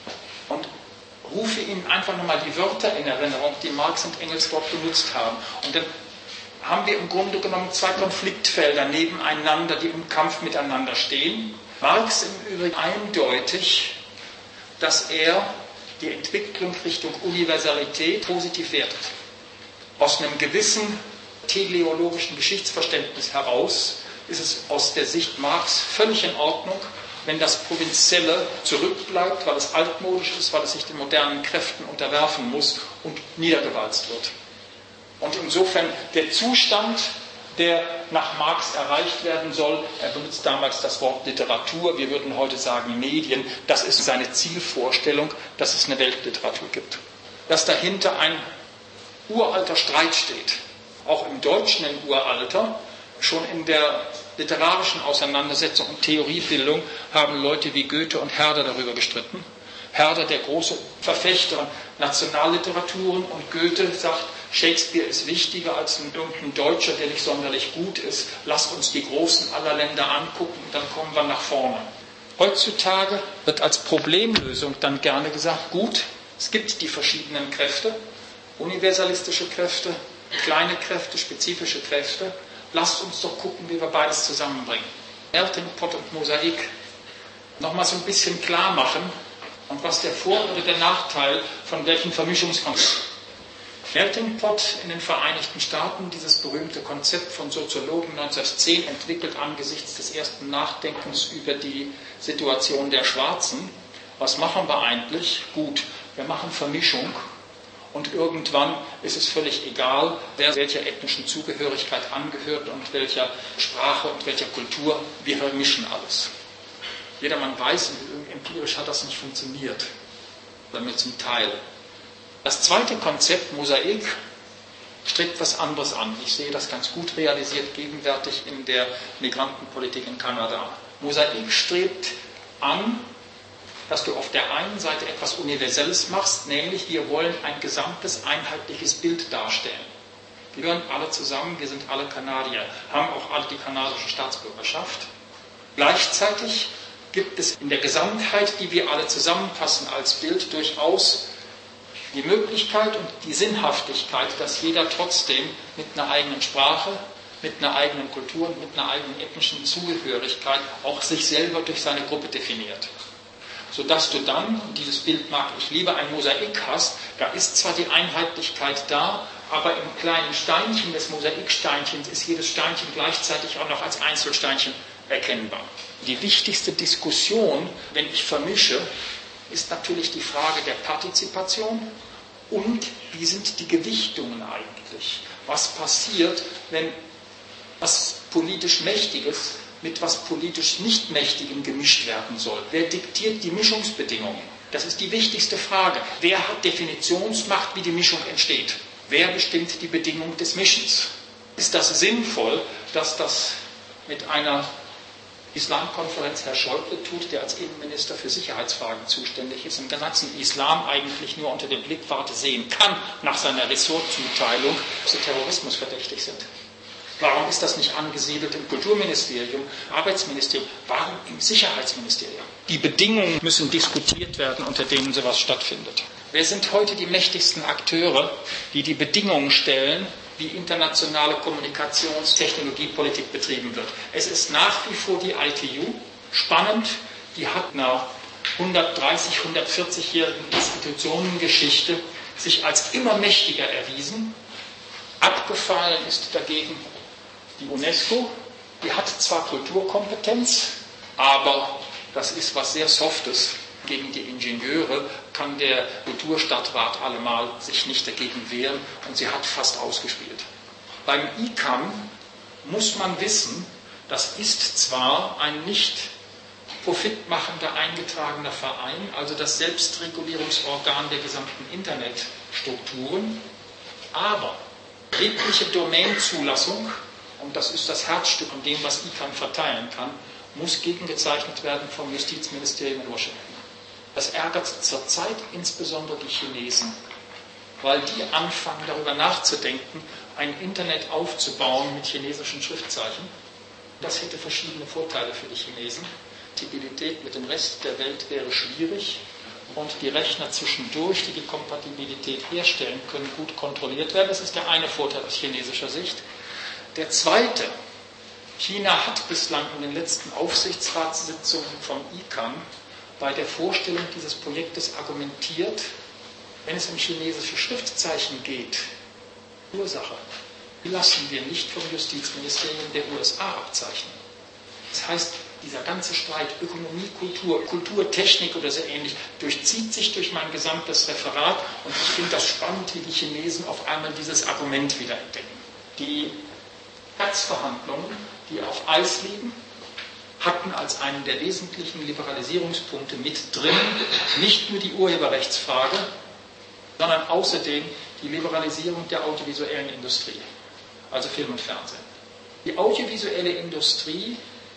und rufe Ihnen einfach nochmal die Wörter in Erinnerung, die Marx und Engels dort benutzt haben. Und dann haben wir im Grunde genommen zwei Konfliktfelder nebeneinander, die im Kampf miteinander stehen. Marx im Übrigen eindeutig, dass er die Entwicklung Richtung Universalität positiv wertet. Aus einem gewissen teleologischen Geschichtsverständnis heraus ist es aus der Sicht Marx völlig in Ordnung, wenn das Provinzielle zurückbleibt, weil es altmodisch ist, weil es sich den modernen Kräften unterwerfen muss und niedergewalzt wird. Und insofern der Zustand, der nach Marx erreicht werden soll, er benutzt damals das Wort Literatur, wir würden heute sagen Medien, das ist seine Zielvorstellung, dass es eine Weltliteratur gibt. Dass dahinter ein uralter Streit steht, auch im Deutschen ein Uralter, schon in der literarischen Auseinandersetzung und Theoriebildung haben Leute wie Goethe und Herder darüber gestritten. Herder, der große Verfechter Nationalliteraturen, und Goethe sagt, Shakespeare ist wichtiger als irgendein Deutscher, der nicht sonderlich gut ist. Lasst uns die Großen aller Länder angucken, dann kommen wir nach vorne. Heutzutage wird als Problemlösung dann gerne gesagt, gut, es gibt die verschiedenen Kräfte, universalistische Kräfte, kleine Kräfte, spezifische Kräfte. Lasst uns doch gucken, wie wir beides zusammenbringen. Melting Pot und Mosaik nochmal so ein bisschen klar machen, und was der Vor- oder der Nachteil von welchen Vermischungskonzept. Melting Pot in den Vereinigten Staaten, dieses berühmte Konzept von Soziologen 1910 entwickelt angesichts des ersten Nachdenkens über die Situation der Schwarzen. Was machen wir eigentlich? Gut, wir machen Vermischung. Und irgendwann ist es völlig egal, wer welcher ethnischen Zugehörigkeit angehört und welcher Sprache und welcher Kultur. Wir vermischen alles. Jedermann weiß, empirisch hat das nicht funktioniert. Oder nur zum Teil. Das zweite Konzept, Mosaik, strebt was anderes an. Ich sehe das ganz gut realisiert gegenwärtig in der Migrantenpolitik in Kanada. Mosaik strebt an, dass du auf der einen Seite etwas Universelles machst, nämlich wir wollen ein gesamtes, einheitliches Bild darstellen. Wir gehören alle zusammen, wir sind alle Kanadier, haben auch alle die kanadische Staatsbürgerschaft. Gleichzeitig gibt es in der Gesamtheit, die wir alle zusammenfassen als Bild, durchaus die Möglichkeit und die Sinnhaftigkeit, dass jeder trotzdem mit einer eigenen Sprache, mit einer eigenen Kultur und mit einer eigenen ethnischen Zugehörigkeit auch sich selber durch seine Gruppe definiert. Sodass du dann, und dieses Bild mag ich lieber, ein Mosaik hast, da ist zwar die Einheitlichkeit da, aber im kleinen Steinchen des Mosaiksteinchens ist jedes Steinchen gleichzeitig auch noch als Einzelsteinchen erkennbar. Die wichtigste Diskussion, wenn ich vermische, ist natürlich die Frage der Partizipation und wie sind die Gewichtungen eigentlich? Was passiert, wenn was politisch Mächtiges mit was politisch nicht Mächtigem gemischt werden soll? Wer diktiert die Mischungsbedingungen? Das ist die wichtigste Frage. Wer hat Definitionsmacht, wie die Mischung entsteht? Wer bestimmt die Bedingung des Mischens? Ist das sinnvoll, dass das mit einer Islamkonferenz Herr Schäuble tut, der als Innenminister für Sicherheitsfragen zuständig ist, im ganzen Islam eigentlich nur unter dem Blickwarte sehen kann, nach seiner Ressortzuteilung, dass sie terrorismusverdächtig sind? Warum ist das nicht angesiedelt im Kulturministerium, Arbeitsministerium? Warum im Sicherheitsministerium? Die Bedingungen müssen diskutiert werden, unter denen sowas stattfindet. Wer sind heute die mächtigsten Akteure, die die Bedingungen stellen, wie internationale Kommunikationstechnologiepolitik betrieben wird? Es ist nach wie vor die ITU. Spannend, die hat nach 130, 140-jährigen Institutionengeschichte sich als immer mächtiger erwiesen. Abgefallen ist dagegen die UNESCO. Die hat zwar Kulturkompetenz, aber das ist was sehr Softes. Gegen die Ingenieure kann der Kulturstadtrat allemal sich nicht dagegen wehren und sie hat fast ausgespielt. Beim ICAM muss man wissen, das ist zwar ein nicht profitmachender eingetragener Verein, also das Selbstregulierungsorgan der gesamten Internetstrukturen, aber jegliche Domainzulassung, und das ist das Herzstück von dem, was ICAM verteilen kann, muss gegengezeichnet werden vom Justizministerium in Washington. Das ärgert zurzeit insbesondere die Chinesen, weil die anfangen, darüber nachzudenken, ein Internet aufzubauen mit chinesischen Schriftzeichen. Das hätte verschiedene Vorteile für die Chinesen. Kompatibilität mit dem Rest der Welt wäre schwierig und die Rechner zwischendurch, die die Kompatibilität herstellen können, gut kontrolliert werden. Das ist der eine Vorteil aus chinesischer Sicht. Der zweite, China hat bislang in den letzten Aufsichtsratssitzungen vom ICANN bei der Vorstellung dieses Projektes argumentiert, wenn es um chinesische Schriftzeichen geht, Ursache, die lassen wir nicht vom Justizministerium der USA abzeichnen. Das heißt, dieser ganze Streit Ökonomie, Kultur, Kulturtechnik oder so ähnlich durchzieht sich durch mein gesamtes Referat und ich finde das spannend, wie die Chinesen auf einmal dieses Argument wieder entdecken. Die GATS-Verhandlungen, die auf Eis liegen, hatten als einen der wesentlichen Liberalisierungspunkte mit drin nicht nur die Urheberrechtsfrage, sondern außerdem die Liberalisierung der audiovisuellen Industrie, also Film und Fernsehen. Die audiovisuelle Industrie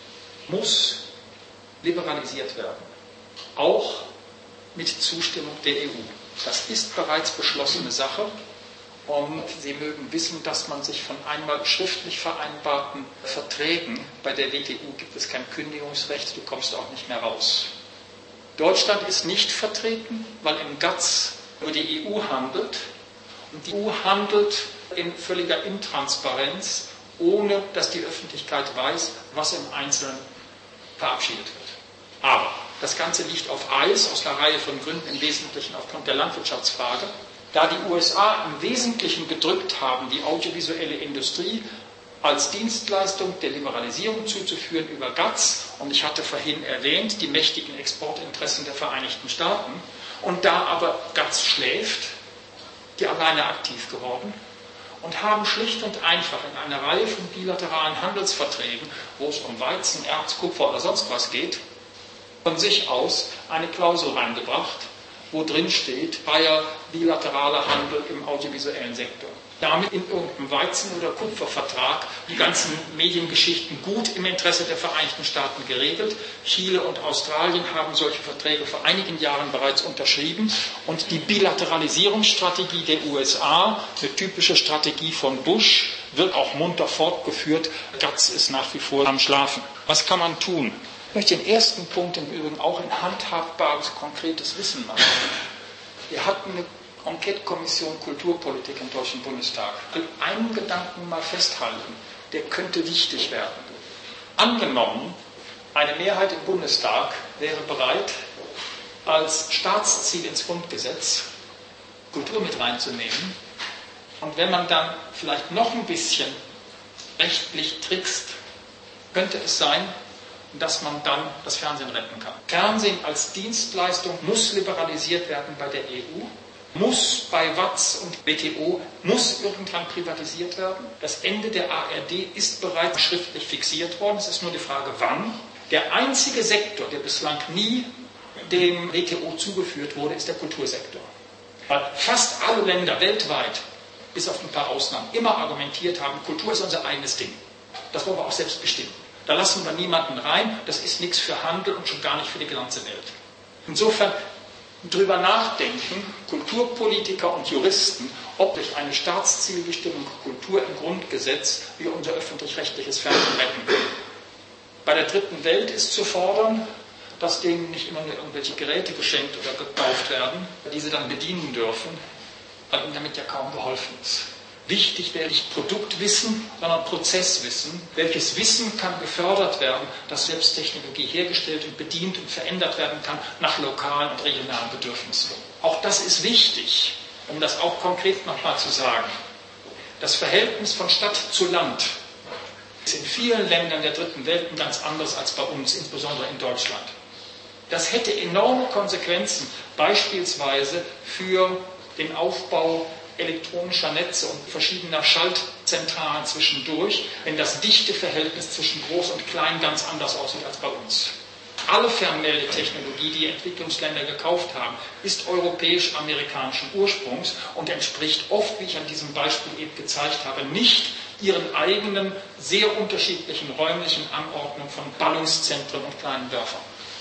muss liberalisiert werden, auch mit Zustimmung der EU. Das ist bereits beschlossene Sache und Sie mögen wissen, dass man sich von einmal schriftlich vereinbarten Verträgen, bei der WTO gibt es kein Kündigungsrecht, du kommst auch nicht mehr raus. Deutschland ist nicht vertreten, weil im GATS nur die EU handelt und die EU handelt in völliger Intransparenz, ohne dass die Öffentlichkeit weiß, was im Einzelnen verabschiedet wird. Aber das Ganze liegt auf Eis aus einer Reihe von Gründen, im Wesentlichen aufgrund der Landwirtschaftsfrage. Da die USA im Wesentlichen gedrückt haben, die audiovisuelle Industrie als Dienstleistung der Liberalisierung zuzuführen über GATS, und ich hatte vorhin erwähnt, die mächtigen Exportinteressen der Vereinigten Staaten, und da aber GATS schläft, die alleine aktiv geworden und haben schlicht und einfach in einer Reihe von bilateralen Handelsverträgen, wo es um Weizen, Erz, Kupfer oder sonst was geht, von sich aus eine Klausel reingebracht, wo drin steht, freier bilateraler Handel im audiovisuellen Sektor. Damit in irgendeinem Weizen- oder Kupfervertrag die ganzen Mediengeschichten gut im Interesse der Vereinigten Staaten geregelt. Chile und Australien haben solche Verträge vor einigen Jahren bereits unterschrieben und die Bilateralisierungsstrategie der USA, eine typische Strategie von Bush, wird auch munter fortgeführt. GATS ist nach wie vor am Schlafen. Was kann man tun? Ich möchte den ersten Punkt im Übrigen auch in handhabbares, konkretes Wissen machen. Wir hatten eine Enquete-Kommission Kulturpolitik im Deutschen Bundestag. Ich will einen Gedanken mal festhalten, der könnte wichtig werden. Angenommen, eine Mehrheit im Bundestag wäre bereit, als Staatsziel ins Grundgesetz Kultur mit reinzunehmen. Und wenn man dann vielleicht noch ein bisschen rechtlich trickst, könnte es sein, dass man dann das Fernsehen retten kann. Fernsehen als Dienstleistung muss liberalisiert werden bei der EU, muss bei WATS und WTO, muss irgendwann privatisiert werden. Das Ende der ARD ist bereits schriftlich fixiert worden, es ist nur die Frage, wann. Der einzige Sektor, der bislang nie dem WTO zugeführt wurde, ist der Kultursektor. Weil fast alle Länder weltweit, bis auf ein paar Ausnahmen, immer argumentiert haben, Kultur ist unser eigenes Ding. Das wollen wir auch selbst bestimmen. Da lassen wir niemanden rein, das ist nichts für Handel und schon gar nicht für die ganze Welt. Insofern drüber nachdenken, Kulturpolitiker und Juristen, ob durch eine Staatszielbestimmung Kultur im Grundgesetz wir unser öffentlich-rechtliches Fernsehen retten können. Bei der dritten Welt ist zu fordern, dass denen nicht immer nur irgendwelche Geräte geschenkt oder gekauft werden, die sie dann bedienen dürfen, weil ihnen damit ja kaum geholfen ist. Wichtig wäre nicht Produktwissen, sondern Prozesswissen. Welches Wissen kann gefördert werden, dass selbst Technologie hergestellt und bedient und verändert werden kann nach lokalen und regionalen Bedürfnissen. Auch das ist wichtig, um das auch konkret nochmal zu sagen. Das Verhältnis von Stadt zu Land ist in vielen Ländern der dritten Welt ganz anders als bei uns, insbesondere in Deutschland. Das hätte enorme Konsequenzen, beispielsweise für den Aufbau elektronischer Netze und verschiedener Schaltzentralen zwischendurch, wenn das dichte Verhältnis zwischen Groß und Klein ganz anders aussieht als bei uns. Alle Fernmeldetechnologie, die Entwicklungsländer gekauft haben, ist europäisch-amerikanischen Ursprungs und entspricht oft, wie ich an diesem Beispiel eben gezeigt habe, nicht ihren eigenen, sehr unterschiedlichen räumlichen Anordnungen von Ballungszentren und kleinen Dörfern.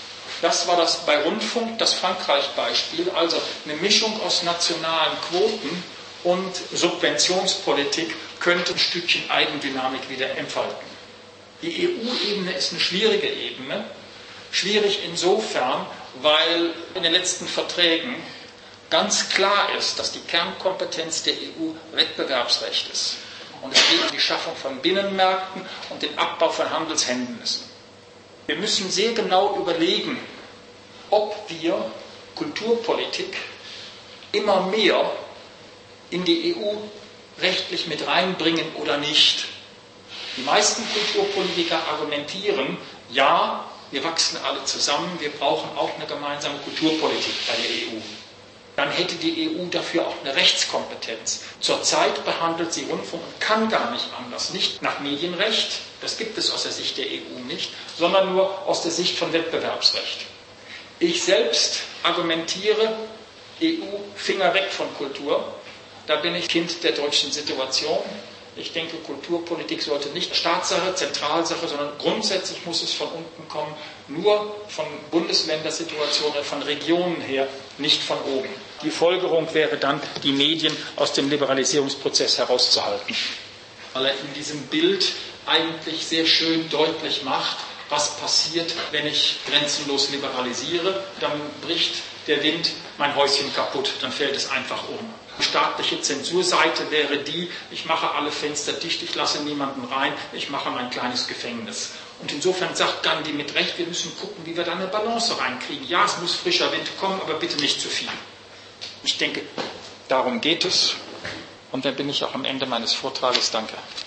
Das war das bei Rundfunk, das Frankreich-Beispiel, also eine Mischung aus nationalen Quoten und Subventionspolitik könnte ein Stückchen Eigendynamik wieder entfalten. Die EU-Ebene ist eine schwierige Ebene. Schwierig insofern, weil in den letzten Verträgen ganz klar ist, dass die Kernkompetenz der EU Wettbewerbsrecht ist. Und es geht um die Schaffung von Binnenmärkten und den Abbau von Handelshemmnissen. Wir müssen sehr genau überlegen, ob wir Kulturpolitik immer mehr in die EU rechtlich mit reinbringen oder nicht. Die meisten Kulturpolitiker argumentieren, ja, wir wachsen alle zusammen, wir brauchen auch eine gemeinsame Kulturpolitik bei der EU. Dann hätte die EU dafür auch eine Rechtskompetenz. Zurzeit behandelt sie Rundfunk und kann gar nicht anders. Nicht nach Medienrecht, das gibt es aus der Sicht der EU nicht, sondern nur aus der Sicht von Wettbewerbsrecht. Ich selbst argumentiere, EU, Finger weg von Kultur. Da bin ich Kind der deutschen Situation. Ich denke, Kulturpolitik sollte nicht Staatssache, Zentralsache, sondern grundsätzlich muss es von unten kommen, nur von Bundesländersituationen, von Regionen her, nicht von oben. Die Folgerung wäre dann, die Medien aus dem Liberalisierungsprozess herauszuhalten. Weil er in diesem Bild eigentlich sehr schön deutlich macht, was passiert, wenn ich grenzenlos liberalisiere. Dann bricht der Wind mein Häuschen kaputt, dann fällt es einfach um. Die staatliche Zensurseite wäre die, ich mache alle Fenster dicht, ich lasse niemanden rein, ich mache mein kleines Gefängnis. Und insofern sagt Gandhi mit Recht, wir müssen gucken, wie wir da eine Balance reinkriegen. Ja, es muss frischer Wind kommen, aber bitte nicht zu viel. Ich denke, darum geht es. Und dann bin ich auch am Ende meines Vortrages. Danke.